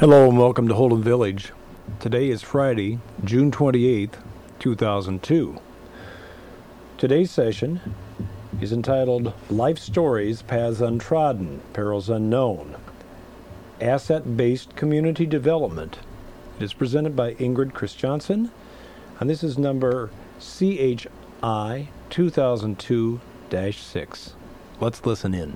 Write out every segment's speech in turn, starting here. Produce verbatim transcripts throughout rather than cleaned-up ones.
Hello and welcome to Holden Village. Today is Friday, June twenty-eighth, two thousand two. Today's session is entitled Life Stories, Paths Untrodden, Perils Unknown, Asset-Based Community Development. It is presented by Ingrid Christiansen, and this is number C H I two thousand two dash six. Let's listen in.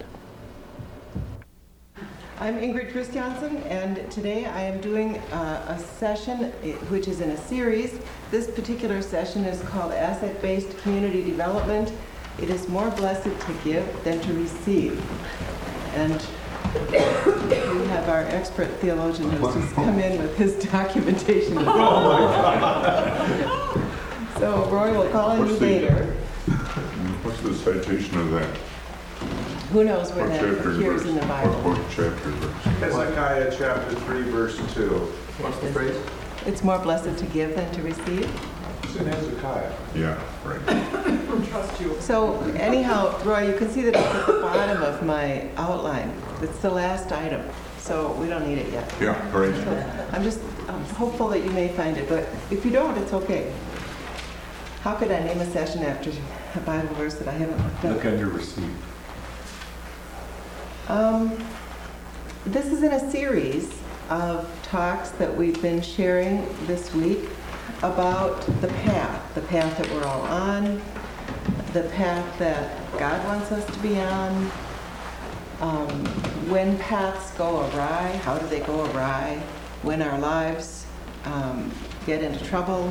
I'm Ingrid Christiansen, and today I am doing uh, a session which is in a series. This particular session is called Asset-Based Community Development. It is more blessed to give than to receive. And we have our expert theologian who's just come in with his documentation. So Roy will call on you later. What's the citation of that? Who knows where What that chapter appears verse? in the Bible? What, what chapter verse? Hezekiah chapter three, verse two. What's the phrase? It's more blessed to give than to receive. It's in Hezekiah. Yeah, right. Trust you. So anyhow, Roy, you can see that it's at the bottom of my outline. It's the last item, so we don't need it yet. Yeah, right. So I'm just um, hopeful that you may find it, but if you don't, it's okay. How could I name a session after a Bible verse that I haven't looked up? Look under receive. Um, this is in a series of talks that we've been sharing this week about the path, the path that we're all on, the path that God wants us to be on. Um, when paths go awry, how do they go awry? When our lives um, get into trouble,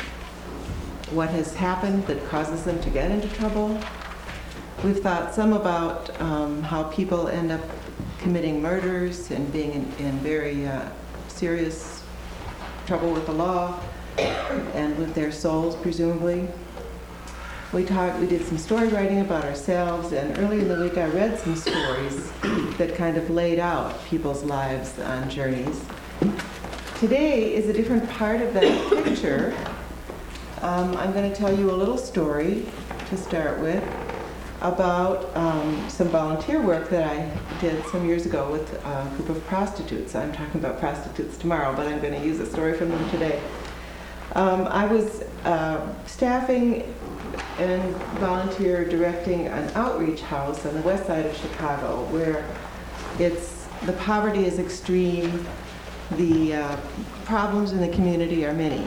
what has happened that causes them to get into trouble? We've thought some about um, how people end up committing murders and being in, in very uh, serious trouble with the law and with their souls, presumably. We talked, we did some story writing about ourselves, and earlier in the week I read some stories that kind of laid out people's lives on journeys. Today is a different part of that picture. Um, I'm going to tell you a little story to start with about um, some volunteer work that I did some years ago with a group of prostitutes. I'm talking about prostitutes tomorrow, but I'm going to use a story from them today. Um, I was uh, staffing and volunteer directing an outreach house on the west side of Chicago, where it's the poverty is extreme, the uh, problems in the community are many.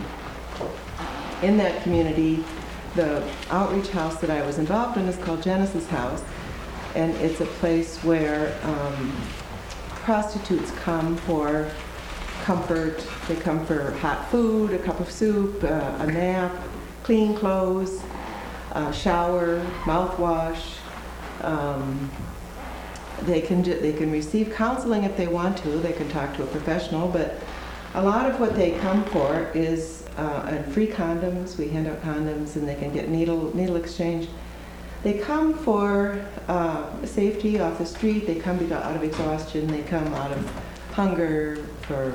In that community, the outreach house that I was involved in is called Genesis House, and it's a place where um, prostitutes come for comfort. They come for hot food, a cup of soup, uh, a nap, clean clothes, a shower, mouthwash. Um, they can ju- they can receive counseling if they want to. They can talk to a professional, but a lot of what they come for is Uh, and free condoms. We hand out condoms, and they can get needle needle exchange. They come for uh, safety off the street. They come because out of exhaustion. They come out of hunger for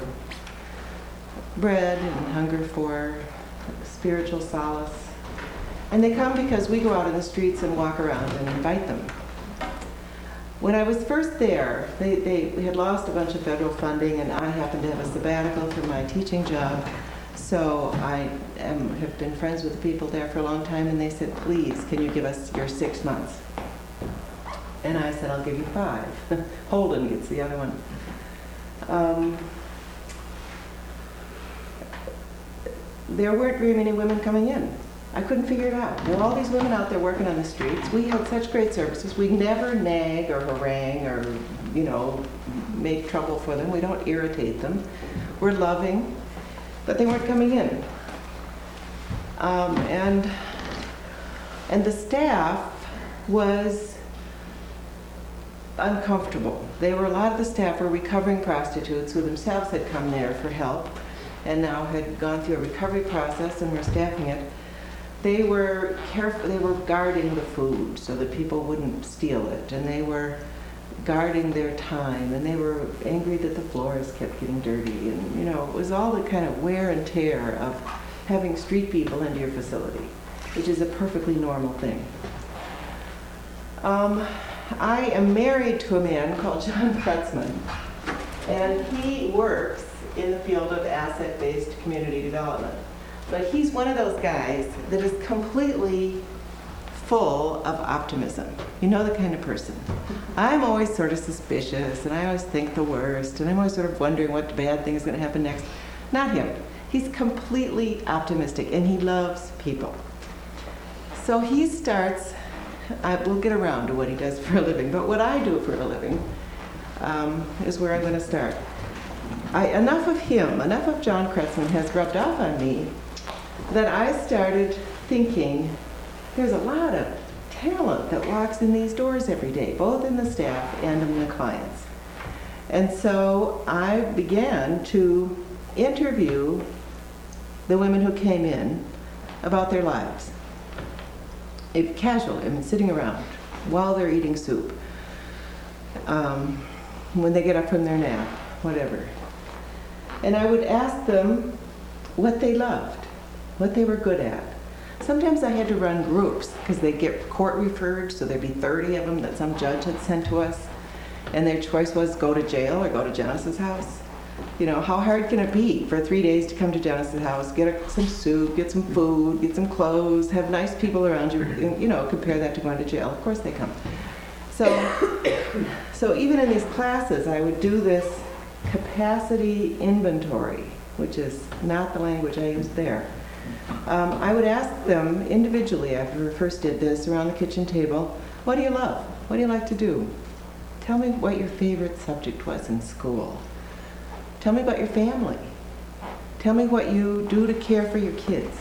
bread and hunger for spiritual solace. And they come because we go out in the streets and walk around and invite them. When I was first there, they, they we had lost a bunch of federal funding, and I happened to have a sabbatical from my teaching job. So I am, have been friends with the people there for a long time, and they said, please, can you give us your six months? And I said, I'll give you five. Holden gets the other one. Um, there weren't very many women coming in. I couldn't figure it out. There were all these women out there working on the streets. We had such great services. We never nag or harangue or, you know, make trouble for them. We don't irritate them. We're loving. But they weren't coming in. Um, and, and the staff was uncomfortable. They were, a lot of the staff were recovering prostitutes who themselves had come there for help and now had gone through a recovery process and were staffing it. They were careful, they were guarding the food so that people wouldn't steal it, and they were guarding their time, and they were angry that the floors kept getting dirty, and you know, it was all the kind of wear and tear of having street people into your facility, which is a perfectly normal thing. Um, I am married to a man called John Fretzman, and he works in the field of asset-based community development. But he's one of those guys that is completely full of optimism. You know the kind of person. I'm always sort of suspicious, and I always think the worst, and I'm always sort of wondering what bad thing is going to happen next. Not him. He's completely optimistic, and he loves people. So he starts, I will get around to what he does for a living, but what I do for a living um, is where I'm going to start. I, enough of him, enough of John Kretzmann has rubbed off on me that I started thinking there's a lot of talent that walks in these doors every day, both in the staff and in the clients. And so I began to interview the women who came in about their lives. If casual, I mean, sitting around while they're eating soup, um, when they get up from their nap, whatever. And I would ask them what they loved, what they were good at. Sometimes I had to run groups because they'd get court referred, so there'd be thirty of them that some judge had sent to us, and their choice was go to jail or go to Genesis House. You know, how hard can it be for three days to come to Genesis House, get a, some soup, get some food, get some clothes, have nice people around you, and, you know, compare that to going to jail. Of course they come. So, so even in these classes, I would do this capacity inventory, which is not the language I used there. Um, I would ask them individually, after I first did this, around the kitchen table, what do you love? What do you like to do? Tell me what your favorite subject was in school. Tell me about your family. Tell me what you do to care for your kids.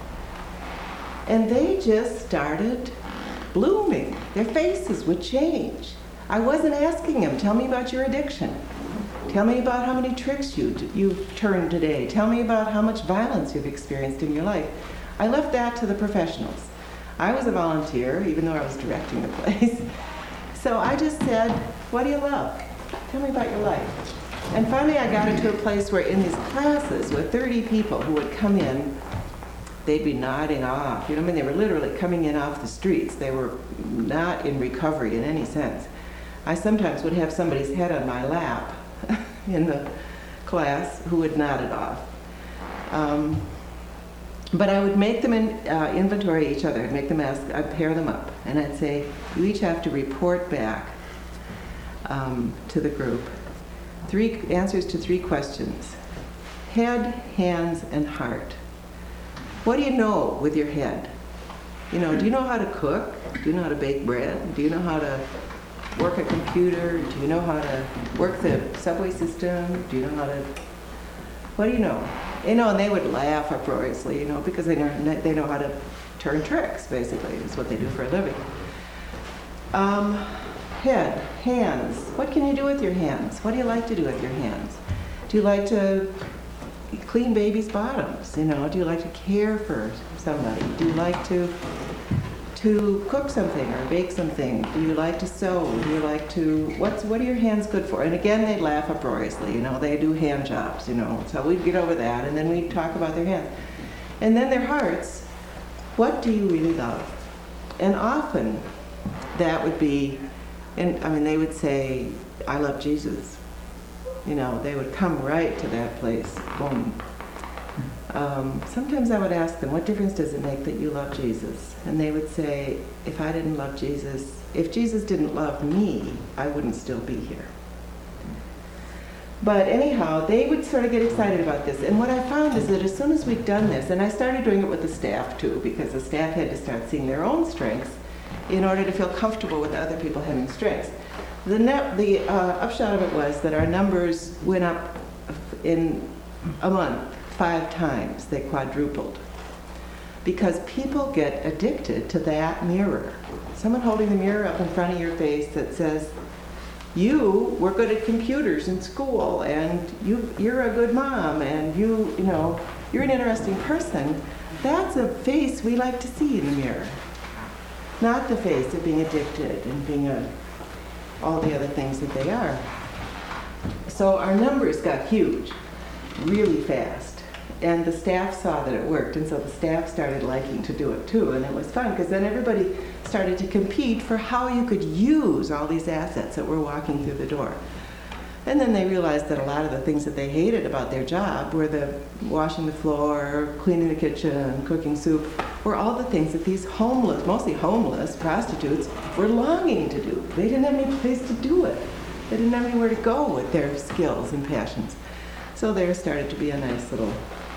And they just started blooming. Their faces would change. I wasn't asking them, tell me about your addiction. Tell me about how many tricks you, you've turned today. Tell me about how much violence you've experienced in your life. I left that to the professionals. I was a volunteer, even though I was directing the place. So I just said, what do you love? Tell me about your life. And finally I got into a place where in these classes with thirty people who would come in, they'd be nodding off. You know, I mean, they were literally coming in off the streets. They were not in recovery in any sense. I sometimes would have somebody's head on my lap in the class who would nod it off. Um, but I would make them in, uh, inventory each other. I'd make them ask, I'd pair them up, and I'd say, you each have to report back um, to the group. Three answers to three questions. Head, hands, and heart. What do you know with your head? You know, do you know how to cook? Do you know how to bake bread? Do you know how to work a computer? Do you know how to work the subway system? Do you know how to, what do you know? You know, and they would laugh uproariously, you know, because they know, they know how to turn tricks, basically, is what they do for a living. Um, head, hands. What can you do with your hands? What do you like to do with your hands? Do you like to clean babies' bottoms? You know, do you like to care for somebody? Do you like to to cook something or bake something? Do you like to sew? Do you like to, what's, what are your hands good for? And again, they'd laugh uproariously, you know, they do hand jobs, you know, so we'd get over that, and then we'd talk about their hands. And then their hearts, what do you really love? And often, that would be, and I mean, they would say, I love Jesus. You know, they would come right to that place, boom. Um, sometimes I would ask them, what difference does it make that you love Jesus? And they would say, if I didn't love Jesus, if Jesus didn't love me, I wouldn't still be here. But anyhow, they would sort of get excited about this. And what I found is that as soon as we'd done this, and I started doing it with the staff too, because the staff had to start seeing their own strengths in order to feel comfortable with other people having strengths. The, net, the uh, upshot of it was that our numbers went up in a month. Five times. They quadrupled. Because people get addicted to that mirror. Someone holding the mirror up in front of your face that says, you were good at computers in school, and you, you're a good mom, and you, you know, you're an interesting person. That's a face we like to see in the mirror. Not the face of being addicted and being a, all the other things that they are. So our numbers got huge, really fast. And the staff saw that it worked, and so the staff started liking to do it too, and it was fun, because then everybody started to compete for how you could use all these assets that were walking through the door. And then they realized that a lot of the things that they hated about their job were the washing the floor, cleaning the kitchen, cooking soup, were all the things that these homeless, mostly homeless prostitutes, were longing to do. They didn't have any place to do it. They didn't have anywhere to go with their skills and passions. So there started to be a nice little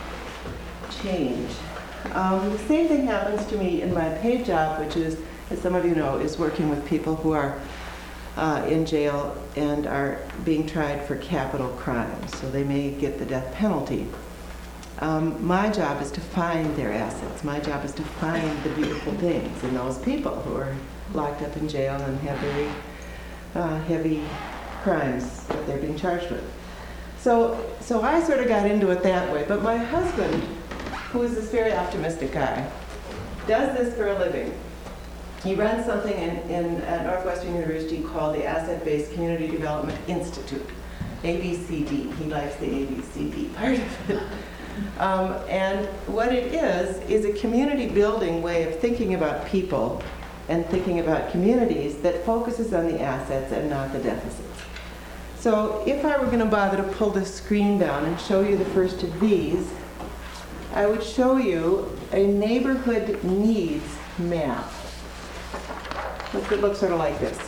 change. Um, the same thing happens to me in my paid job, which is, as some of you know, is working with people who are uh, in jail and are being tried for capital crimes. So they may get the death penalty. Um, my job is to find their assets. My job is to find the beautiful things in those people who are locked up in jail and have very uh, heavy crimes that they're being charged with. So, so I sort of got into it that way. But my husband, who is this very optimistic guy, does this for a living. He runs something in, in at Northwestern University called the Asset-Based Community Development Institute, A B C D. He likes the A B C D part of it. Um, and what it is, is a community building way of thinking about people and thinking about communities that focuses on the assets and not the deficits. So if I were going to bother to pull this screen down and show you the first of these, I would show you a neighborhood needs map. It could look sort of like this.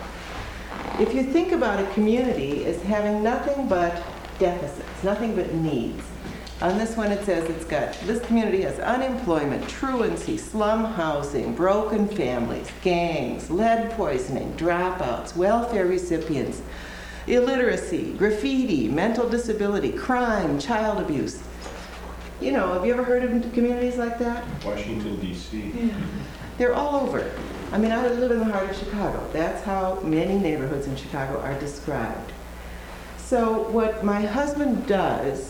If you think about a community as having nothing but deficits, nothing but needs. On this one it says it's got, this community has unemployment, truancy, slum housing, broken families, gangs, lead poisoning, dropouts, welfare recipients, illiteracy, graffiti, mental disability, crime, child abuse. You know, have you ever heard of communities like that? Washington, D C Yeah. They're all over. I mean, I live in the heart of Chicago. That's how many neighborhoods in Chicago are described. So what my husband does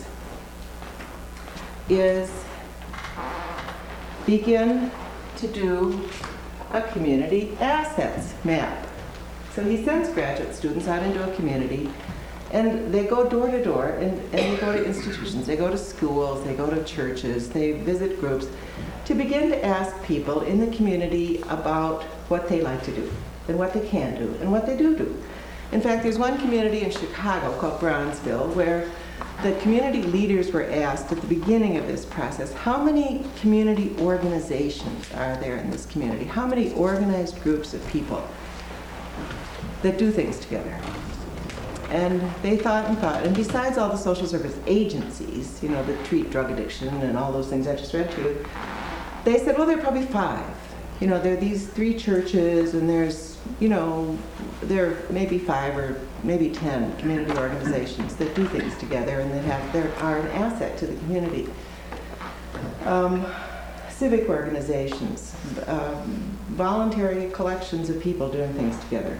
is begin to do a community assets map. So he sends graduate students out into a community, and they go door to door, and, and they go to institutions, they go to schools, they go to churches, they visit groups, to begin to ask people in the community about what they like to do, and what they can do, and what they do do. In fact, there's one community in Chicago called Bronzeville where the community leaders were asked at the beginning of this process, how many community organizations are there in this community? How many organized groups of people that do things together? And they thought and thought, and besides all the social service agencies, you know, that treat drug addiction and all those things I just read to you, they said, well, there are probably five. You know, there are these three churches, and there's, you know, there are maybe five or maybe ten community organizations that do things together and that have, that are an asset to the community. Um, civic organizations, um, voluntary collections of people doing things together.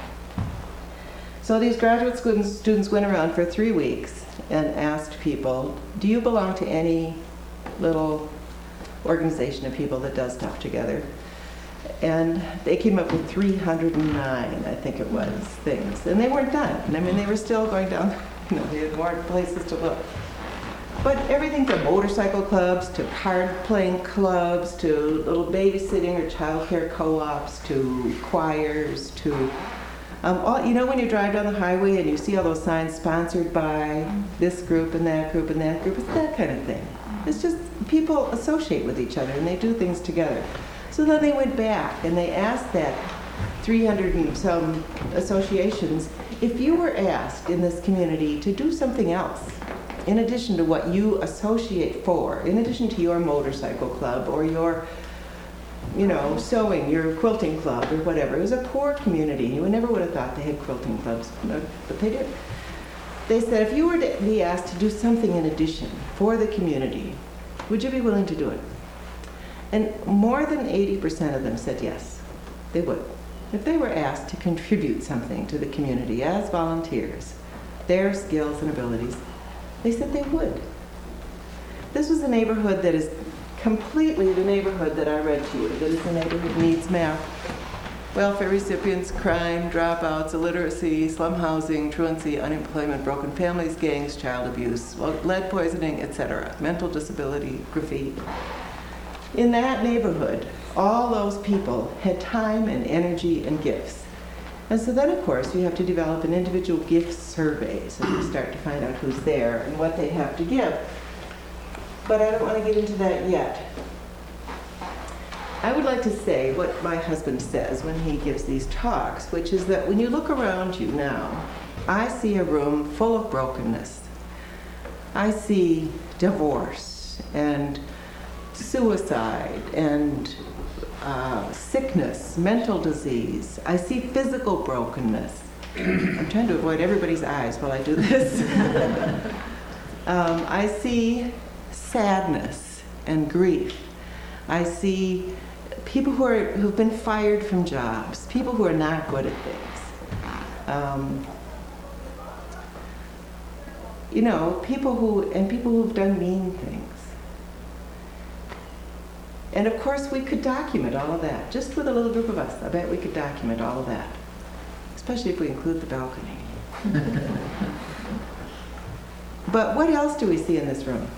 So these graduate students, students went around for three weeks and asked people, do you belong to any little organization of people that does stuff together? And they came up with three hundred nine, I think it was, things. And they weren't done. I mean, they were still going down, you know, they had more places to look. But everything from motorcycle clubs to card-playing clubs to little babysitting or childcare co-ops to choirs to, um, all, you know, when you drive down the highway and you see all those signs sponsored by this group and that group and that group, it's that kind of thing. It's just people associate with each other and they do things together. So then they went back and they asked that three hundred and some associations, if you were asked in this community to do something else, in addition to what you associate for, in addition to your motorcycle club or your, you know, sewing, your quilting club or whatever. It was a poor community. You never would have thought they had quilting clubs, but they did. They said, if you were to be asked to do something in addition for the community, would you be willing to do it? And more than eighty percent of them said yes, they would. If they were asked to contribute something to the community as volunteers, their skills and abilities, they said they would. This was a neighborhood that is completely the neighborhood that I read to you, that is the neighborhood needs map. Welfare recipients, crime, dropouts, illiteracy, slum housing, truancy, unemployment, broken families, gangs, child abuse, lead poisoning, et cetera, mental disability, graffiti. In that neighborhood, all those people had time and energy and gifts. And so then, of course, you have to develop an individual gift survey, so you start to find out who's there and what they have to give. But I don't want to get into that yet. I would like to say what my husband says when he gives these talks, which is that when you look around you now, I see a room full of brokenness. I see divorce and suicide and uh, sickness, mental disease. I see physical brokenness. I'm trying to avoid everybody's eyes while I do this. um, I see sadness and grief. I see people who are who've been fired from jobs, people who are not good at things. Um, you know, people who and people who've done mean things. And of course, we could document all of that. Just with a little group of us, I bet we could document all of that, especially if we include the balcony. But what else do we see in this room?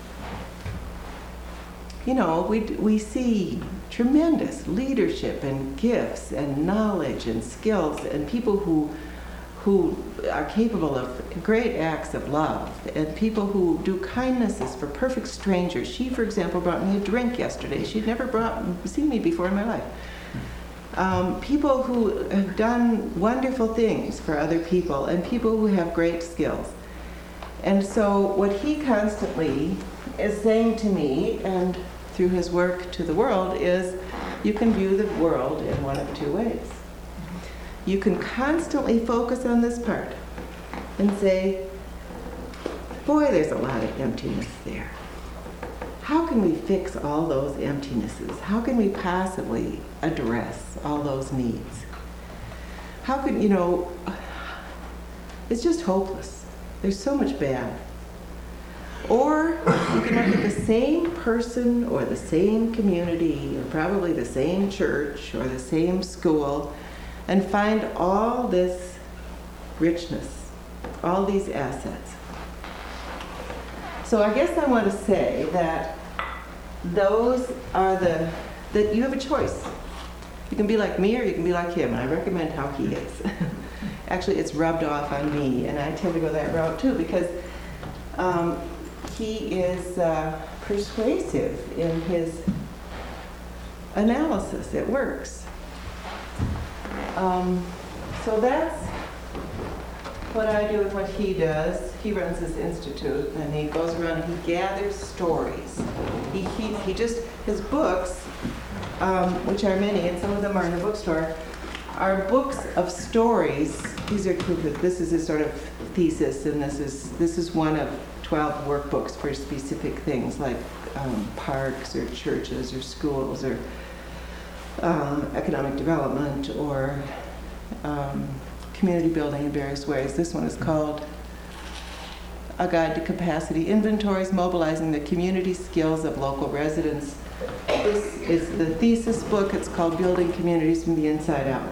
You know, we, we see tremendous leadership and gifts and knowledge and skills and people who, who are capable of great acts of love and people who do kindnesses for perfect strangers. She, for example, brought me a drink yesterday. She'd never brought, seen me before in my life. Um, people who have done wonderful things for other people and people who have great skills. And so what he constantly is saying to me, and through his work to the world, is you can view the world in one of two ways. You can constantly focus on this part and say, boy, there's a lot of emptiness there. How can we fix all those emptinesses? How can we possibly address all those needs? How can, you know, it's just hopeless. There's so much bad. Or you can look at the same person or the same community or probably the same church or the same school and find all this richness, all these assets. So I guess I want to say that those are the, that you have a choice. You can be like me or you can be like him, and I recommend how he is. Actually, it's rubbed off on me, and I tend to go that route too because um, he is uh, persuasive in his analysis. It works. Um, so that's what I do and what he does. He runs this institute, and he goes around and he gathers stories. He, he, he just, his books, um, which are many, and some of them are in the bookstore, are books of stories. These are, this is his sort of thesis, and this is, this is one of twelve workbooks for specific things like um, parks or churches or schools or um, economic development or um, community building in various ways. This one is called A Guide to Capacity Inventories, Mobilizing the Community Skills of Local Residents. This is the thesis book. It's called Building Communities from the Inside Out.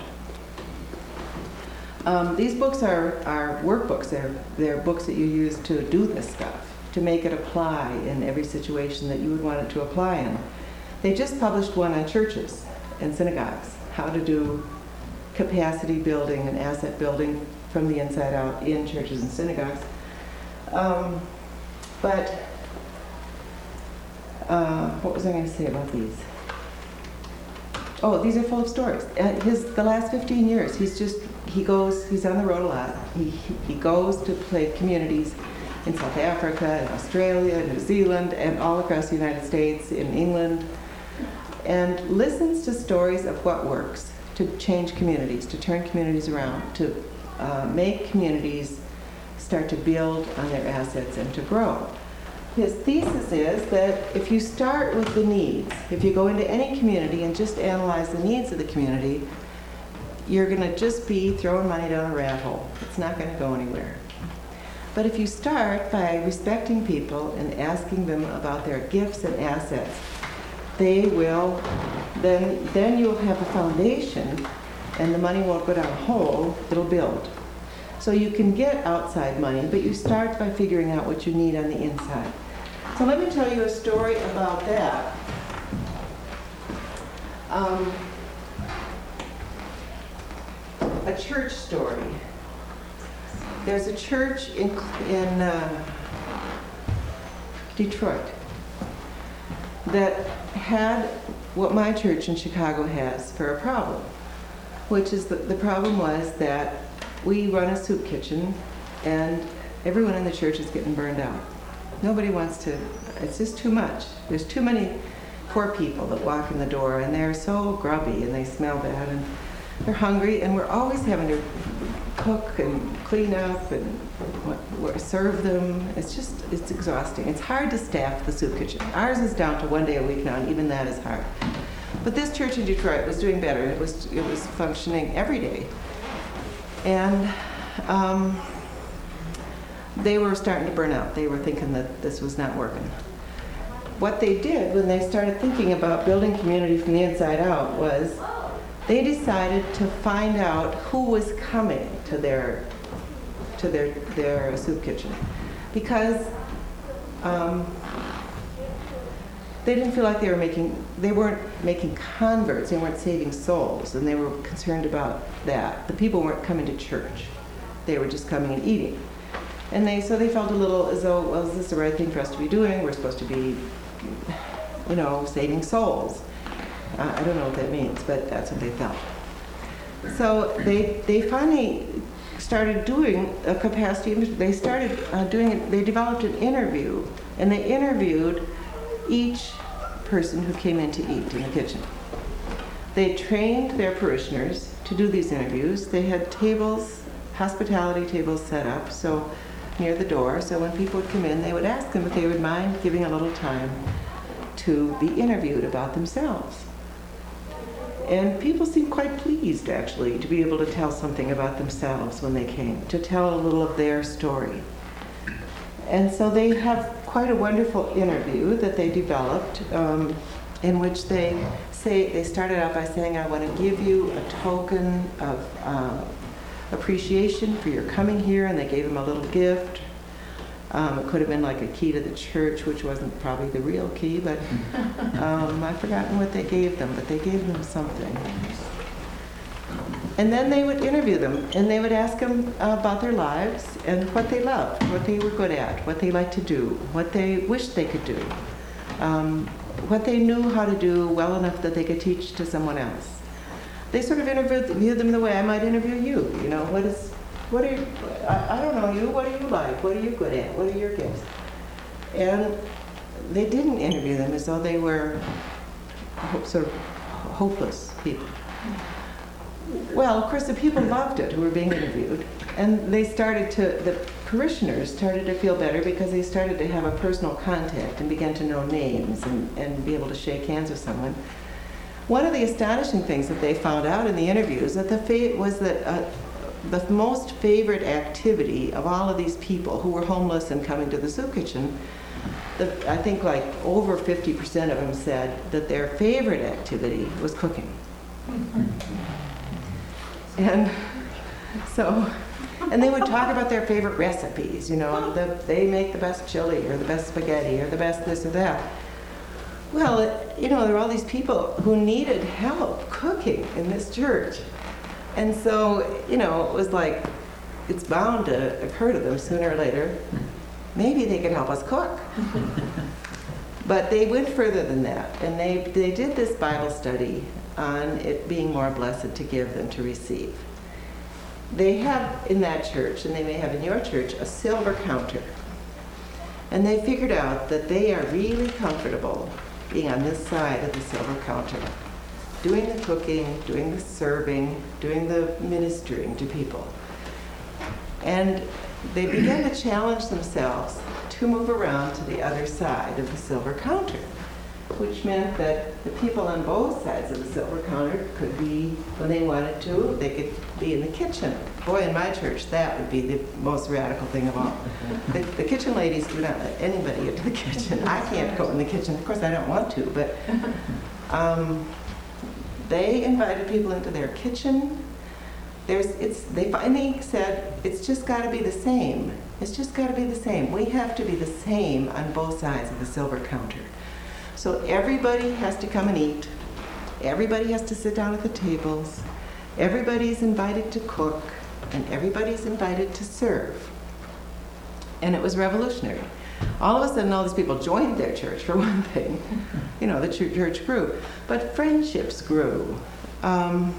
Um, these books are, are workbooks. They're, they're books that you use to do this stuff, to make it apply in every situation that you would want it to apply in. They just published one on churches and synagogues, how to do capacity building and asset building from the inside out in churches and synagogues. Um, but uh, what was I going to say about these? Oh, these are full of stories. Uh, his the last fifteen years, he's just he goes he's on the road a lot. He he goes to play communities in South Africa, in Australia, New Zealand, and all across the United States, in England, and listens to stories of what works to change communities, to turn communities around, to uh, make communities start to build on their assets and to grow. His thesis is that if you start with the needs, if you go into any community and just analyze the needs of the community, you're going to just be throwing money down a rat hole. It's not going to go anywhere. But if you start by respecting people and asking them about their gifts and assets, they will, then, then you'll have a foundation and the money won't go down a hole, it'll build. So you can get outside money, but you start by figuring out what you need on the inside. So let me tell you a story about that. Um, a church story. There's a church in, in uh, Detroit that had what my church in Chicago has for a problem, which is the, the problem was that we run a soup kitchen and everyone in the church is getting burned out. Nobody wants to, it's just too much. There's too many poor people that walk in the door and they're so grubby and they smell bad and they're hungry, and we're always having to cook and clean up and what, what, serve them. It's just, it's exhausting. It's hard to staff the soup kitchen. Ours is down to one day a week now, and even that is hard. But this church in Detroit was doing better. It was, it was functioning every day. And um, they were starting to burn out. They were thinking that this was not working. What they did when they started thinking about building community from the inside out was they decided to find out who was coming to their to their their soup kitchen, because um, they didn't feel like they were making they weren't making converts, they weren't saving souls, and they were concerned about that. The people weren't coming to church; they were just coming and eating. And they so they felt a little as though, well, is this the right thing for us to be doing? We're supposed to be, you know, saving souls. Uh, I don't know what that means, but that's what they felt. So they they finally started doing a capacity. They started uh, doing. They developed an interview, and they interviewed each person who came in to eat in the kitchen. They trained their parishioners to do these interviews. They had tables, hospitality tables set up, so near the door. So when people would come in, they would ask them if they would mind giving a little time to be interviewed about themselves. And people seemed quite pleased, actually, to be able to tell something about themselves when they came, to tell a little of their story. And so they have quite a wonderful interview that they developed, um, in which they say, they started out by saying, I want to give you a token of uh, appreciation for your coming here, and they gave them a little gift. Um, it could have been like a key to the church, which wasn't probably the real key, but um, I've forgotten what they gave them, but they gave them something. And then they would interview them, and they would ask them uh, about their lives and what they loved, what they were good at, what they liked to do, what they wished they could do, um, what they knew how to do well enough that they could teach to someone else. They sort of interviewed them the way I might interview you. You know, what is, what are you, I, I don't know you, what do you like, what are you good at, what are your gifts? And they didn't interview them as though they were ho- sort of hopeless people. Well, of course, the people loved it who were being interviewed, and they started to, the parishioners started to feel better because they started to have a personal contact and began to know names and, and be able to shake hands with someone. One of the astonishing things that they found out in the interviews that the fa- was that uh, the most favorite activity of all of these people who were homeless and coming to the soup kitchen, the, I think like over fifty percent of them said that their favorite activity was cooking. And so, and they would talk about their favorite recipes, you know, the, they make the best chili or the best spaghetti or the best this or that. Well, it, you know, there were all these people who needed help cooking in this church. And so, you know, it was like, it's bound to occur to them sooner or later, maybe they can help us cook. But they went further than that, and they, they did this Bible study on it being more blessed to give than to receive. They have in that church, and they may have in your church, a silver counter. And they figured out that they are really comfortable being on this side of the silver counter, doing the cooking, doing the serving, doing the ministering to people. And they began to challenge themselves to move around to the other side of the silver counter, which meant that the people on both sides of the silver counter could be, when they wanted to, they could be in the kitchen. Boy, in my church, that would be the most radical thing of all. The, the kitchen ladies do not let anybody into the kitchen. I can't go in the kitchen. Of course, I don't want to, but um, they invited people into their kitchen. There's, it's, they finally said, it's just got to be the same. It's just got to be the same. We have to be the same on both sides of the silver counter. So everybody has to come and eat. Everybody has to sit down at the tables. Everybody's invited to cook, and everybody's invited to serve. And it was revolutionary. All of a sudden, all these people joined their church, for one thing. You know, the ch- church grew. But friendships grew. Um,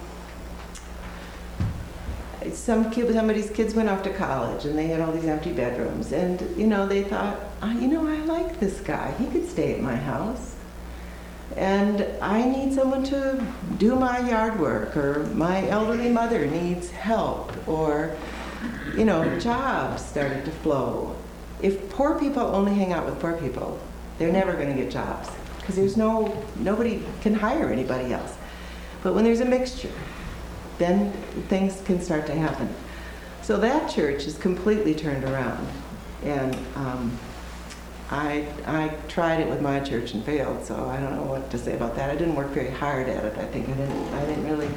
some kid, somebody's kids went off to college, and they had all these empty bedrooms. And, you know, they thought, oh, you know, I like this guy. He could stay at my house. And I need someone to do my yard work, or my elderly mother needs help, or, you know, jobs started to flow. If poor people only hang out with poor people, they're never going to get jobs, because there's no, nobody can hire anybody else. But when there's a mixture, then things can start to happen. So that church is completely turned around. And um, I, I tried it with my church and failed, so I don't know what to say about that. I didn't work very hard at it. I think I didn't, I didn't really,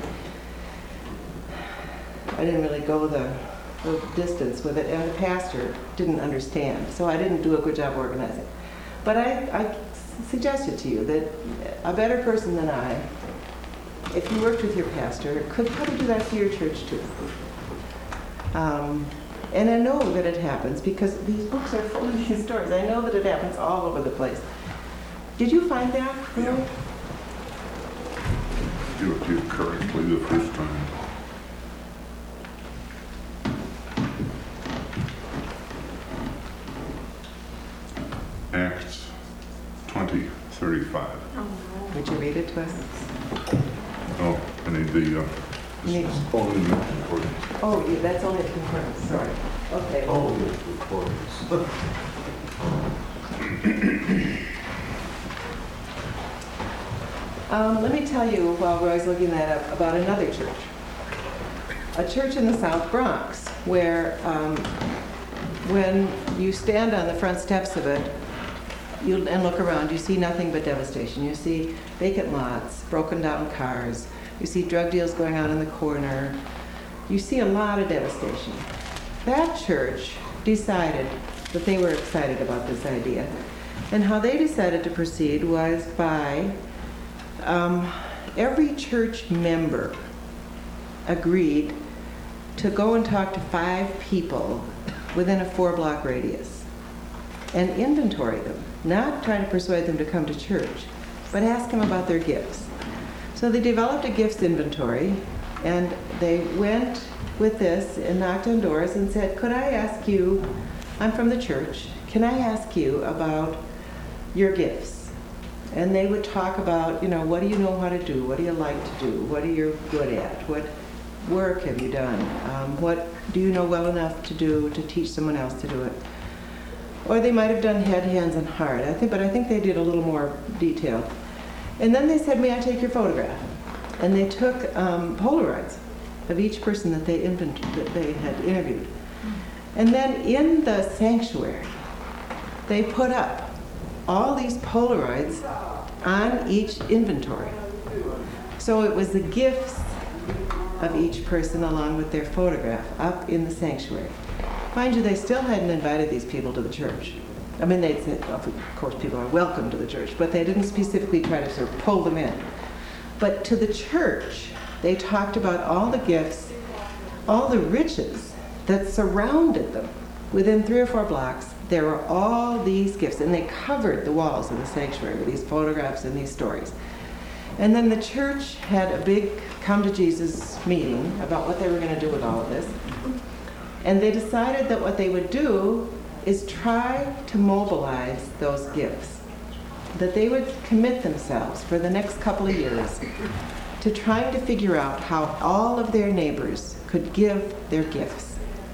I didn't really go the, the distance with it, and the pastor didn't understand, so I didn't do a good job organizing. But I, I suggested to you that a better person than I, if you worked with your pastor, could probably do that for your church too. Um, And I know that it happens because these books are full of these stories. I know that it happens all over the place. Did you find that? Yeah. Do it did correctly the first time. Acts twenty thirty-five. Would you read it to us? Oh, I need the, uh, You need- this is only the concordance. Oh, yeah, that's only the concordance, sorry. Okay. Oh, the recordings. Um, let me tell you, while Roy's looking that up, about another church. A church in the South Bronx, where um, when you stand on the front steps of it you and look around, you see nothing but devastation. You see vacant lots, broken down cars, you see drug deals going on in the corner. You see a lot of devastation. That church decided that they were excited about this idea. And how they decided to proceed was by um, every church member agreed to go and talk to five people within a four block radius and inventory them, not try to persuade them to come to church, but ask them about their gifts. So they developed a gifts inventory, and they went with this and knocked on doors and said, could I ask you, I'm from the church, can I ask you about your gifts? And they would talk about, you know, what do you know how to do? What do you like to do? What are you good at? What work have you done? Um, what do you know well enough to do to teach someone else to do it? Or they might have done head, hands, and heart, I think, but I think they did a little more detail. And then they said, may I take your photograph? And they took um, Polaroids of each person that they, invent- that they had interviewed. And then in the sanctuary, they put up all these Polaroids on each inventory. So it was the gifts of each person along with their photograph up in the sanctuary. Mind you, they still hadn't invited these people to the church. I mean, they said, of course, people are welcome to the church, but they didn't specifically try to sort of pull them in. But to the church, they talked about all the gifts, all the riches that surrounded them. Within three or four blocks, there were all these gifts, and they covered the walls of the sanctuary with these photographs and these stories. And then the church had a big come to Jesus meeting about what they were going to do with all of this. And they decided that what they would do is try to mobilize those gifts, that they would commit themselves for the next couple of years to trying to figure out how all of their neighbors could give their gifts.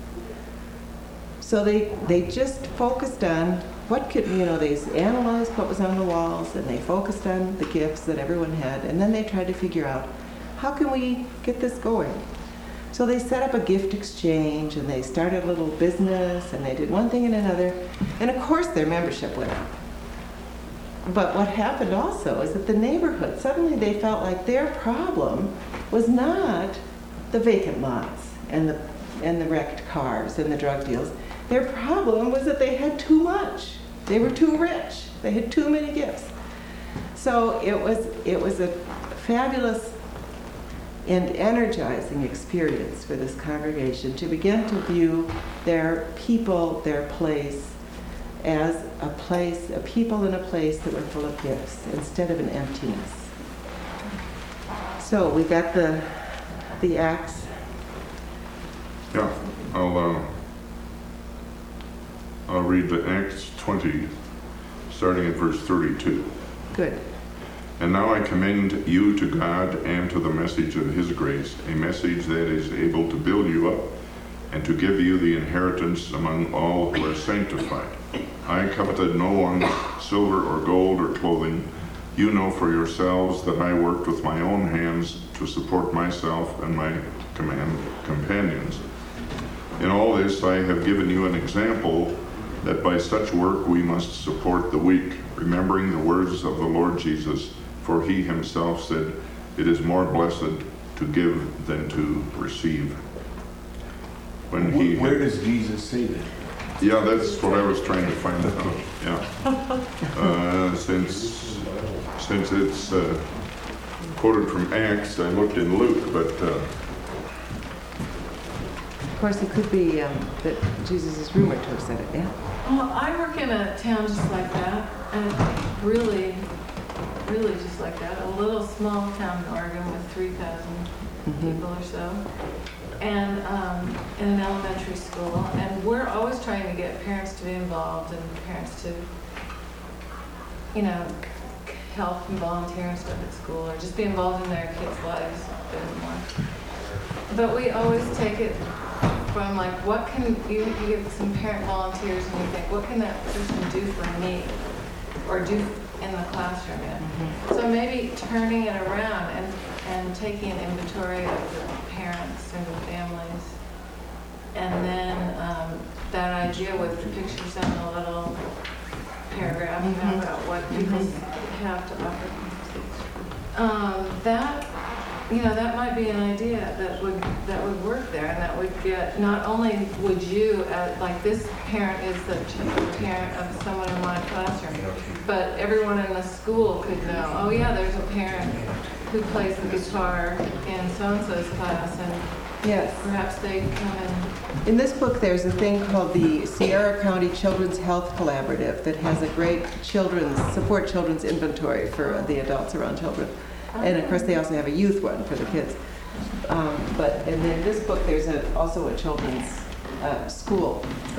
So they, they just focused on what could, you know, they analyzed what was on the walls, and they focused on the gifts that everyone had, and then they tried to figure out, how can we get this going? So they set up a gift exchange, and they started a little business, and they did one thing and another, and of course their membership went up. But what happened also is that the neighborhood, suddenly they felt like their problem was not the vacant lots and the, and the wrecked cars and the drug deals. Their problem was that they had too much. They were too rich. They had too many gifts. So it was, it was a fabulous and energizing experience for this congregation to begin to view their people, their place, as a place, a people in a place that were full of gifts instead of an emptiness. So we got the the Acts. Yeah, I'll, uh, I'll read the Acts twenty, starting at verse thirty-two. Good. And now I commend you to God and to the message of his grace, a message that is able to build you up and to give you the inheritance among all who are sanctified. I coveted no one's silver or gold or clothing. You know for yourselves that I worked with my own hands to support myself and my command companions. In all this I have given you an example that by such work we must support the weak, remembering the words of the Lord Jesus, for he himself said, it is more blessed to give than to receive. When he Where does Jesus say that? Yeah, that's what I was trying to find out. Yeah, uh, since since it's uh, quoted from Acts, I looked in Luke, but uh, Of course, it could be um, that Jesus is rumored to have said it, yeah? Well, I work in a town just like that, and really, really just like that. A little small town in Oregon with three thousand Mhm. people or so, and um, in an elementary school. And we're always trying to get parents to be involved and parents to, you know, help and volunteer and stuff at school, or just be involved in their kids' lives a bit more. But we always take it from like, what can you, you get some parent volunteers and you think, what can that person do for me or do in the classroom? Yeah. Mm-hmm. So maybe turning it around and, and taking an inventory of the parents and the families, and then um, that idea with the pictures and the little paragraph, you know, Mhm. about what people have to offer. Um, that, you know, that might be an idea that would that would work there, and that would get, not only would you, uh, like this parent is the ch- parent of someone in my classroom, but everyone in the school could know, oh yeah, there's a parent who plays the guitar in so-and-so's class, and Yes. perhaps they come and, In this book, there's a thing called the Sierra County Children's Health Collaborative that has a great children's, support children's inventory for the adults around children. And of course, they also have a youth one for the kids. Um, but, and in this book, there's a, also a children's uh, school.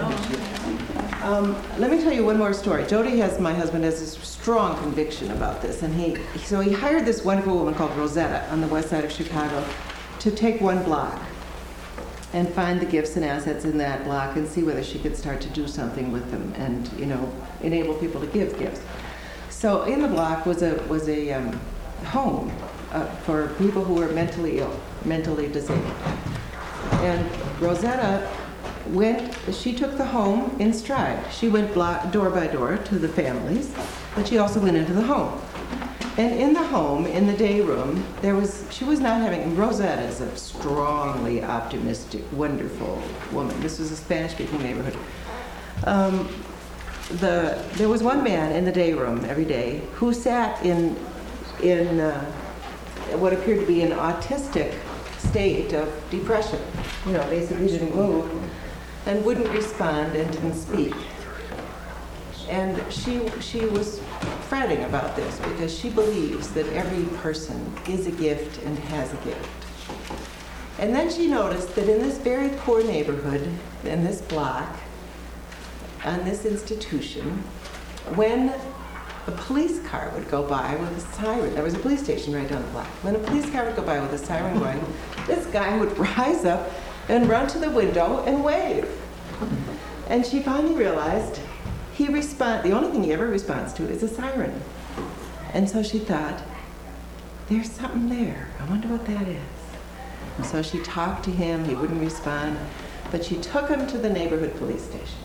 oh, Um, let me tell you one more story. Jody has, my husband, has this strong conviction about this. And he, so he hired this wonderful woman called Rosetta on the west side of Chicago to take one block and find the gifts and assets in that block and see whether she could start to do something with them and, you know, enable people to give gifts. So in the block was a was a um, home uh, for people who were mentally ill, mentally disabled. And Rosetta went, she took the home in stride. She went block, door by door to the families, but she also went into the home. And in the home, in the day room, there was, she was not having, Rosetta is a strongly optimistic, wonderful woman. This was a Spanish-speaking neighborhood. Um, the, there was one man in the day room every day who sat in, in uh, what appeared to be an autistic state of depression. You know, basically didn't move and wouldn't respond and didn't speak. And she she was fretting about this because she believes that every person is a gift and has a gift. And then she noticed that in this very poor neighborhood, in this block, on this institution, when a police car would go by with a siren, there was a police station right down the block. When a police car would go by with a siren going, this guy would rise up and run to the window and wave. And she finally realized he respond, the only thing he ever responds to is a siren. And so she thought, there's something there. I wonder what that is. And so she talked to him, he wouldn't respond, but she took him to the neighborhood police station.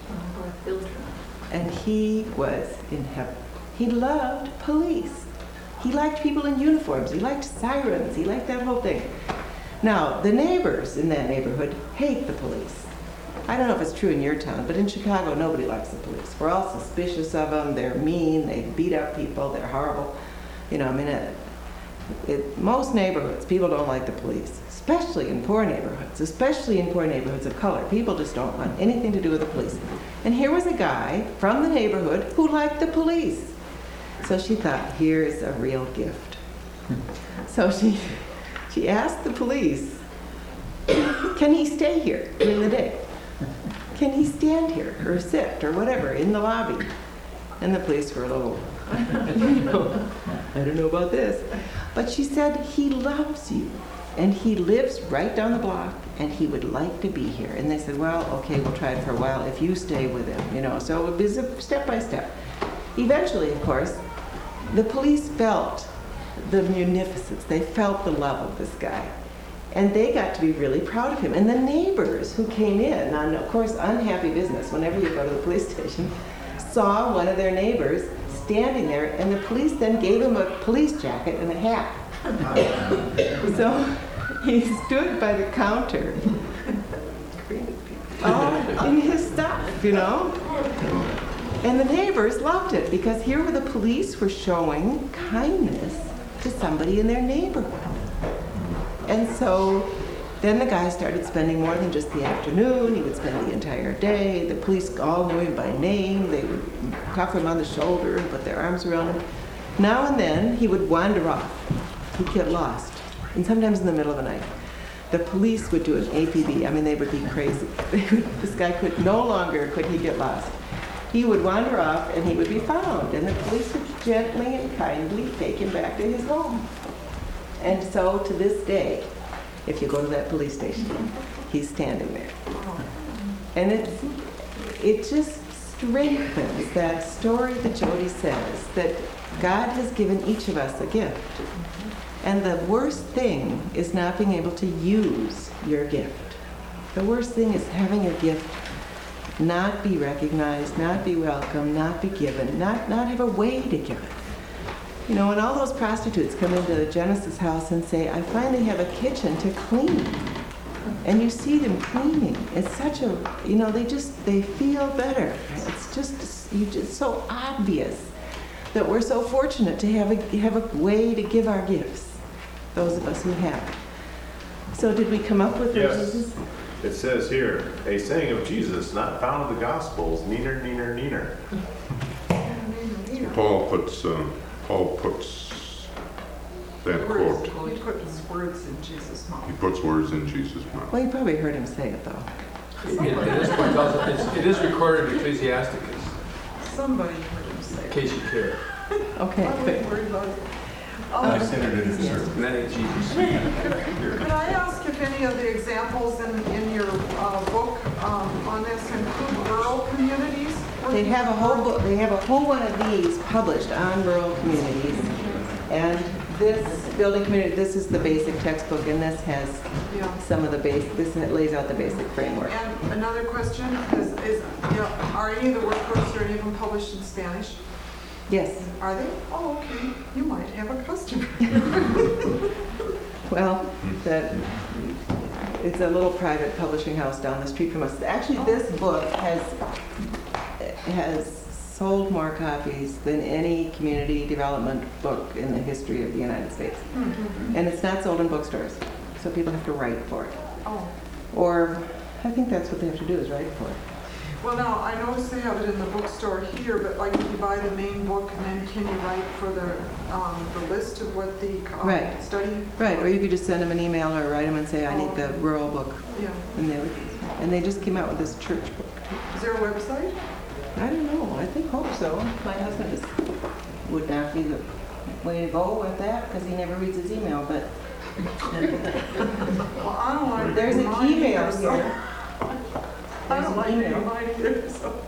And he was in heaven. He loved police. He liked people in uniforms. He liked sirens. He liked that whole thing. Now, the neighbors in that neighborhood hate the police. I don't know if it's true in your town, but in Chicago, nobody likes the police. We're all suspicious of them. They're mean. They beat up people. They're horrible. You know, I mean, uh, it, most neighborhoods, people don't like the police, especially in poor neighborhoods, especially in poor neighborhoods of color. People just don't want anything to do with the police. And here was a guy from the neighborhood who liked the police. So she thought, here's a real gift. So she, she asked the police, can he stay here during the day? Can he stand here or sit or whatever in the lobby? And the police were a little, I don't know, I don't know about this. But she said, he loves you. And he lives right down the block, and he would like to be here. And they said, well, okay, we'll try it for a while if you stay with him, you know. So it was a step by step. Eventually, of course, the police felt the munificence. They felt the love of this guy. And they got to be really proud of him. And the neighbors who came in on, of course, unhappy business, whenever you go to the police station, saw one of their neighbors standing there, and the police then gave him a police jacket and a hat. So he stood by the counter, all in his stuff, you know. And the neighbors loved it because here were the police were showing kindness to somebody in their neighborhood. And so then the guy started spending more than just the afternoon. He would spend the entire day. The police all knew him by name. They would cuff him on the shoulder and put their arms around him. Now and then he would wander off. He'd get lost. And sometimes in the middle of the night, the police would do an A P B. I mean, they would be crazy. They would, this guy could no longer could he get lost. He would wander off and he would be found. And the police would gently and kindly take him back to his home. And so to this day, if you go to that police station, he's standing there. And it's, it just strengthens that story that Jody says, that God has given each of us a gift. And the worst thing is not being able to use your gift. The worst thing is having your gift not be recognized, not be welcomed, not be given, not, not have a way to give it. You know, when all those prostitutes come into the Genesis house and say, I finally have a kitchen to clean. And you see them cleaning. It's such a, you know, they just, they feel better. It's just, you just so obvious that we're so fortunate to have a, have a way to give our gifts, those of us who have. So did we come up with Yes. Jesus? It says here, a saying of Jesus, not found in the Gospels, neener, neener, neener. Paul puts, um, Paul puts that quote. He puts words in Jesus' mouth. He puts words in Jesus' mouth. Well, you probably heard him say it, though. It, it, is, it's, it is recorded in Ecclesiasticus, Somebody heard him say in it. case you care. Okay, I good. wouldn't worry about it. I Um, centered it in service. And that ain't Jesus. Could I ask if any of the examples in, in your uh, book um, on this include rural communities? They have a whole book, they have a whole one of these published on rural communities. And this building community, this is the basic textbook, and this has Yeah. some of the base, this lays out the basic framework. And another question is, is you know, are any of the workbooks or any of them published in Spanish? Yes, Are they? Oh, okay. You might have a customer. well, that, it's a little private publishing house down the street from us. Actually, this book has, has sold more copies than any community development book in the history of the United States. And it's not sold in bookstores, so people have to write for it. Oh. Or, I think that's what they have to do, is write for it. Well, now, I noticed they have it in the bookstore here, but like if you buy the main book, and then can you write for the, um, the list of what the um, Right. study? Right, or you could just send them an email or write them and say, I need the rural book. Yeah. And they would, and they just came out with this church book. Is there a website? I don't know, I think, hope so. My husband is, would not be the way to go with that, because he never reads his email, but Well, I don't like. there's an mine email either, so- here. I There's don't an like email. reading mine either, so.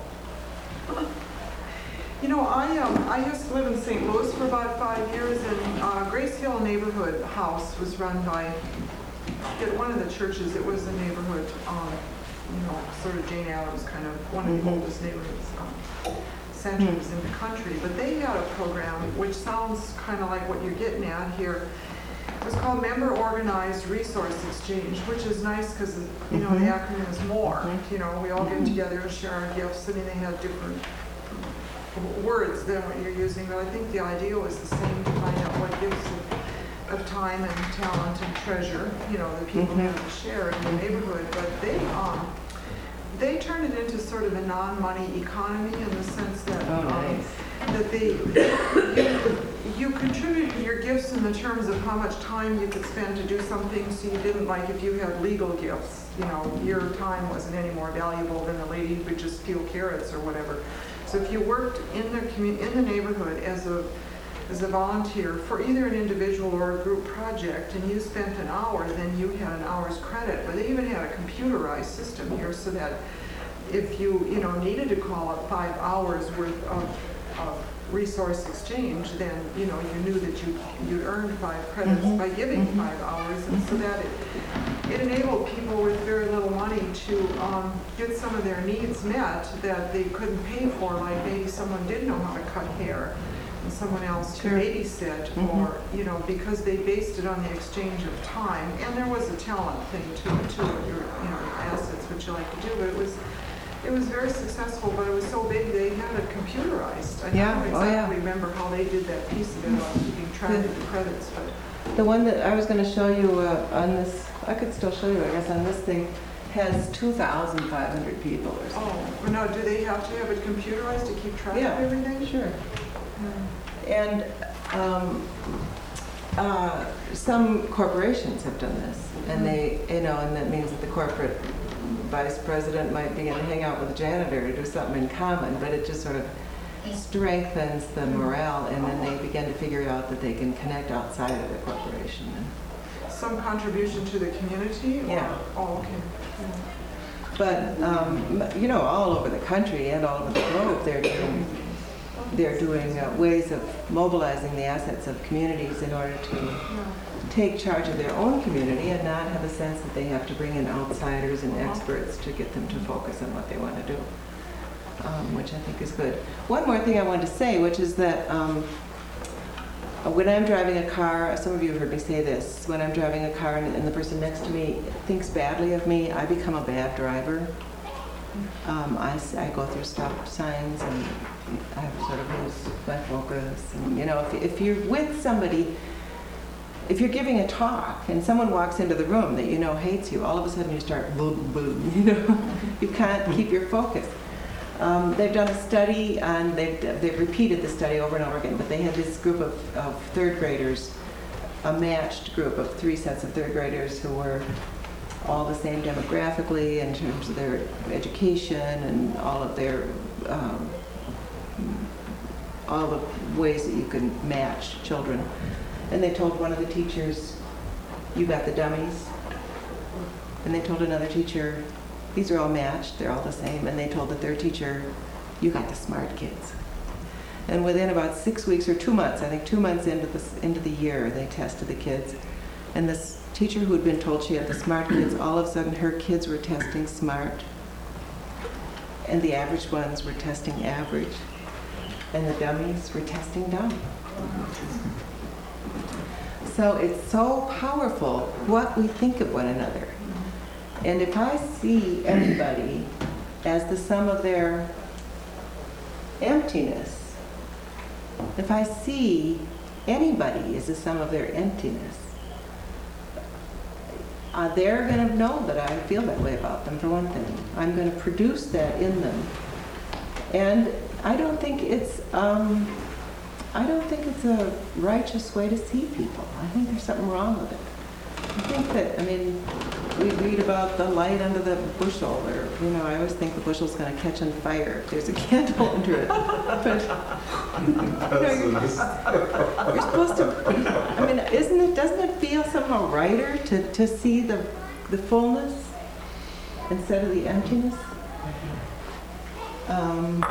You know, I, um, I used to live in Saint Louis for about five years, and, uh, Grace Hill Neighborhood House was run by, at one of the churches. It was a neighborhood, um, you know, sort of Jane Addams, kind of, one of the Mhm. oldest neighborhoods, um, centers in the country. But they had a program, which sounds kind of like what you're getting at here. It was called Member Organized Resource Exchange, which is nice because, you know, the acronym is MORE. You know, we all get together and share our gifts. I mean, they have different words than what you're using, but I think the idea was the same, to find out what gifts. of time and talent and treasure, you know, that people Mhm. have to share in the neighborhood, but they, um, they turn it into sort of a non-money economy in the sense that, Oh, um, nice. that they, you, you contributed your gifts in the terms of how much time you could spend to do something, so you didn't, like if you had legal gifts, you know, your time wasn't any more valuable than the lady who would just peel carrots or whatever. So if you worked in the commu, in the neighborhood as a, as a volunteer for either an individual or a group project, and you spent an hour, then you had an hour's credit. But they even had a computerized system here so that if you, you know, needed to call up five hours worth of, of resource exchange, then, you know, you knew that you, you earned five credits Mhm. by giving Mhm. five hours. And so that it, it enabled people with very little money to um, get some of their needs met that they couldn't pay for, like maybe someone did know how to cut hair and someone else to Sure. babysit, Mhm. or, you know, because they based it on the exchange of time. And there was a talent thing to it too, your, you know, your assets, what you like to do, but it was, it was very successful, but it was so big they had it computerized. I Yeah, don't oh, yeah. exactly remember how they did that piece of it, on keeping track of the credits, but The one that I was going to show you uh, on this, I could still show you, I guess, on this thing, has two thousand five hundred people or something. oh, well, now, do they have to have it computerized to keep track Yeah, of everything? Sure. Yeah. And um, uh, some corporations have done this, and they, you know, and that means that the corporate vice president might be going to hang out with the janitor to do something in common, but it just sort of strengthens the morale, and then they begin to figure out that they can connect outside of the corporation. Some contribution to the community? or- Yeah. Oh, okay. Yeah. But, um, you know, all over the country and all over the globe, they're doing, they're doing uh, ways of mobilizing the assets of communities in order to Yeah. take charge of their own community and not have a sense that they have to bring in outsiders and experts to get them to focus on what they want to do, um, which I think is good. One more thing I wanted to say, which is that um, when I'm driving a car, some of you have heard me say this, when I'm driving a car and, and the person next to me thinks badly of me, I become a bad driver. Um, I, s- I go through stop signs and I sort of lose my focus. And, you know, if, if you're with somebody, if you're giving a talk and someone walks into the room that you know hates you, all of a sudden you start boom, boom, you know, you can't keep your focus. Um, they've done a study, and they've, they've repeated the study over and over again, but they had this group of, of third graders, a matched group of three sets of third graders who were all the same demographically in terms of their education and all of their, um, all the ways that you can match children. And they told one of the teachers, you got the dummies. And they told another teacher, these are all matched, they're all the same. And they told the third teacher, you got the smart kids. And within about six weeks or two months, I think two months into the, into the year, they tested the kids. And this teacher who had been told she had the smart kids, all of a sudden her kids were testing smart. And the average ones were testing average. And the dummies were testing dumb. So it's so powerful what we think of one another. And if I see anybody as the sum of their emptiness, if I see anybody as the sum of their emptiness, uh, they're going to know that I feel that way about them, for one thing. I'm going to produce that in them. And I don't think it's, um, I don't think it's a righteous way to see people. I think there's something wrong with it. I think that, I mean, we read about the light under the bushel, or, you know, I always think the bushel's going to catch on fire if there's a candle under it. But, you know, you're, you're supposed to, I mean, isn't it, doesn't it feel somehow righter to, to see the, the fullness instead of the emptiness? Um,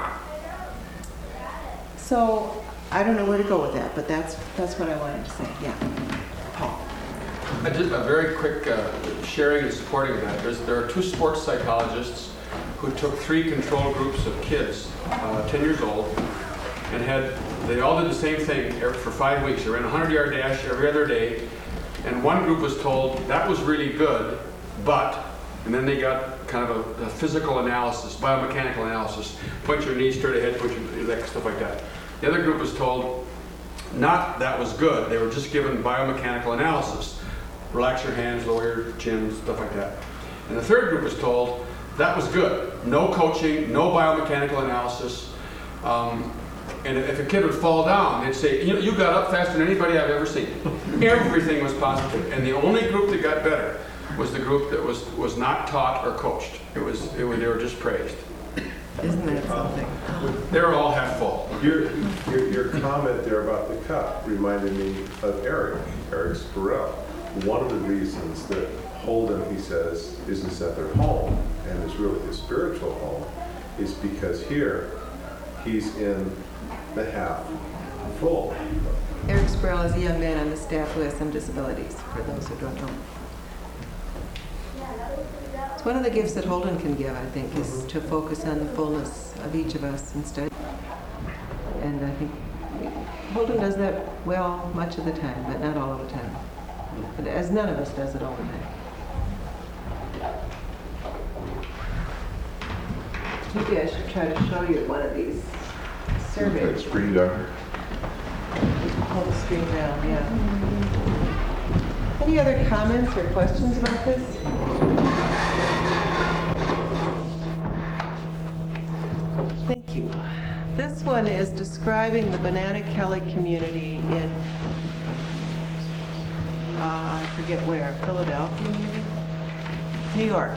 so, I don't know where to go with that, but that's, that's what I wanted to say, yeah. Paul. I just a very quick uh, sharing and supporting of that. There's, there are two sports psychologists who took three control groups of kids, uh, ten years old, and had they all did the same thing for five weeks. They ran a hundred-yard dash every other day, and one group was told that was really good, but, and then they got kind of a, a physical analysis, biomechanical analysis. Point your knees straight ahead, put your like stuff like that. The other group was told not that was good. They were just given biomechanical analysis. Relax your hands, lower your chin, stuff like that. And the third group was told that was good. No coaching, no biomechanical analysis. Um, and if a kid would fall down, they'd say, you know, you got up faster than anybody I've ever seen. Everything was positive. And the only group that got better was the group that was, was not taught or coached. It was, it was, they were just praised. Isn't that something? They were all half full. Your, your, your comment there about the cup reminded me of Eric, Eric Spurrell. One of the reasons that Holden, he says, isn't at their home and is really his spiritual home is because here he's in the half full. Eric Sproul is a young man on the staff who has some disabilities, for those who don't know. It's one of the gifts that Holden can give, I think, is to focus on the fullness of each of us instead. And I think Holden does that well much of the time, but not all of the time. But as none of us does it all the time. Maybe I should try to show you one of these surveys. That screen down. Hold the screen down, yeah. Any other comments or questions about this? Thank you. This one is describing the Banana Kelly community in, uh, I forget where, Philadelphia maybe? New York.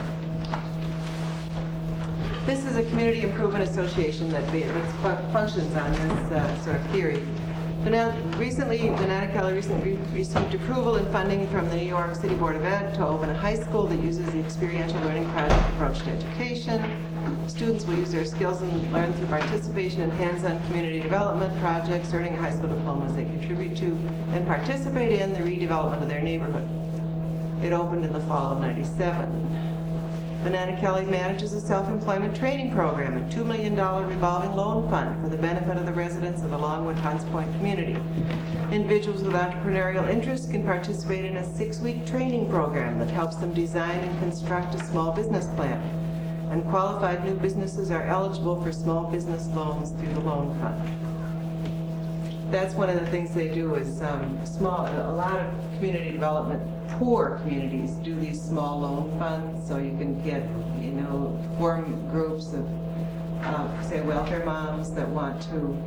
This is a community improvement association that, be, that fu- functions on this uh, sort of theory. Banana, recently, Banana Kelly recently received approval and funding from the New York City Board of Ed to open a high school that uses the experiential learning project approach to education. Students will use their skills and learn through participation in hands-on community development projects, earning a high school diploma as they contribute to and participate in the redevelopment of their neighborhood. It opened in the fall of ninety-seven. Banana Kelly manages a self-employment training program and two million dollars revolving loan fund for the benefit of the residents of the Longwood Hunts Point community. Individuals with entrepreneurial interests can participate in a six-week training program that helps them design and construct a small business plan. And qualified new businesses are eligible for small business loans through the loan fund. That's one of the things they do is um, small, a lot of community development, poor communities do these small loan funds, so you can get, you know, form groups of, uh, say, welfare moms that want to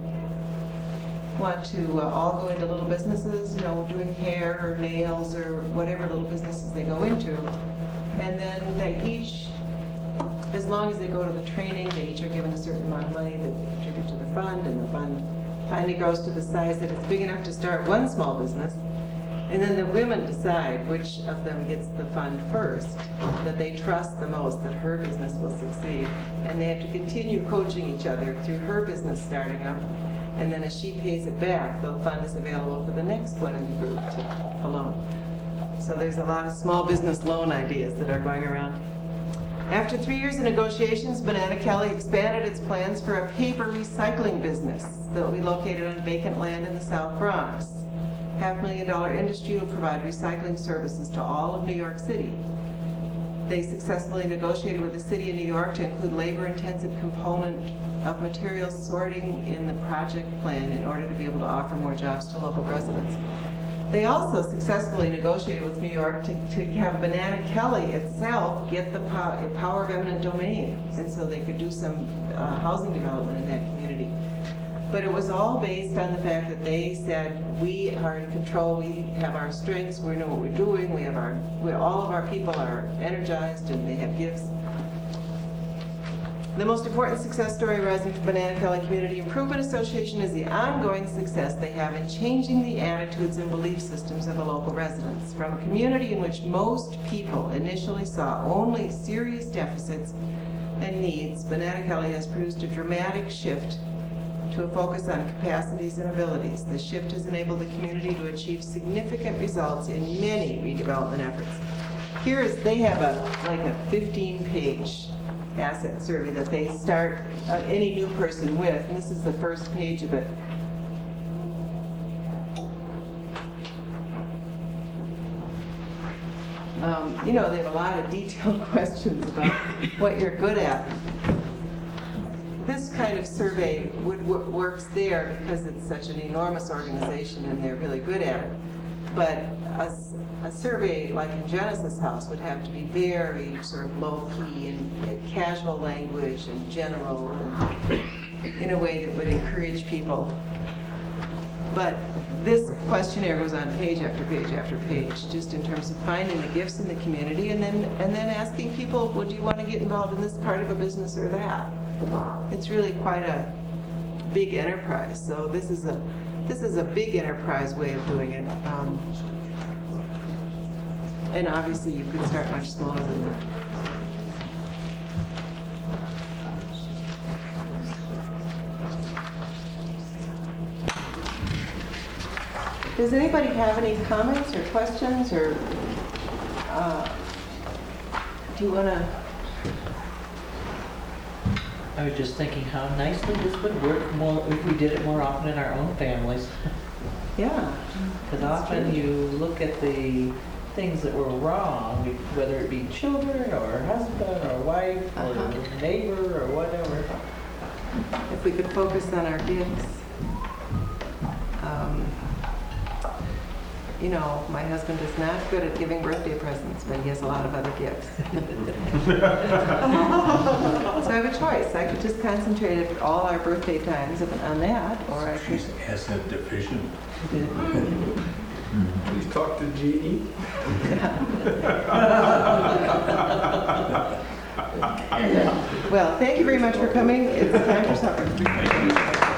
want to uh, all go into little businesses, you know, doing hair or nails or whatever little businesses they go into, and then they each, as long as they go to the training, they each are given a certain amount of money that they contribute to the fund, and the fund finally grows to the size that it's big enough to start one small business. And then the women decide which of them gets the fund first, that they trust the most that her business will succeed. And they have to continue coaching each other through her business starting up. And then as she pays it back, the fund is available for the next one in the group to a loan. So there's a lot of small business loan ideas that are going around. After three years of negotiations, Banana Kelly expanded its plans for a paper recycling business that will be located on vacant land in the South Bronx. Half million dollar industry will provide recycling services to all of New York City. They successfully negotiated with the city of New York to include labor-intensive component of materials sorting in the project plan in order to be able to offer more jobs to local residents. They also successfully negotiated with New York to, to have Banana Kelly itself get the power, power of eminent domain, and so they could do some uh, housing development in that community. But it was all based on the fact that they said, we are in control, we have our strengths, we know what we're doing, we have our, we, all of our people are energized and they have gifts. The most important success story arising from Banana Kelly Community Improvement Association is the ongoing success they have in changing the attitudes and belief systems of the local residents. From a community in which most people initially saw only serious deficits and needs, Banana Kelly has produced a dramatic shift to a focus on capacities and abilities. The shift has enabled the community to achieve significant results in many redevelopment efforts. Here is, they have a like a fifteen page asset survey that they start uh, any new person with, and this is the first page of it. Um, you know, they have a lot of detailed questions about what you're good at. This kind of survey would, wo- works there because it's such an enormous organization and they're really good at it. But a, s- a survey like in Genesis House would have to be very sort of low-key and casual language and general and in a way that would encourage people. But this questionnaire goes on page after page after page, just in terms of finding the gifts in the community and then, and then asking people, would you want to get involved in this part of a business or that? It's really quite a big enterprise. So this is a, this is a big enterprise way of doing it. Um, and obviously you could start much smaller than that. Does anybody have any comments or questions, or uh, do you want to? I was just thinking how nicely this would work more if we did it more often in our own families. Yeah. Because That's often true. you look at the things that were wrong, whether it be children or husband or wife or Uh-huh. neighbor or whatever. If we could focus on our gifts. Um, you know, my husband is not good at giving birthday presents, but he has a lot of other gifts. So I have a choice. I could just concentrate at all our birthday times on that, or I could. She's asset deficient. Please talk to Jeannie. Well, thank you very much for coming. It's time for supper.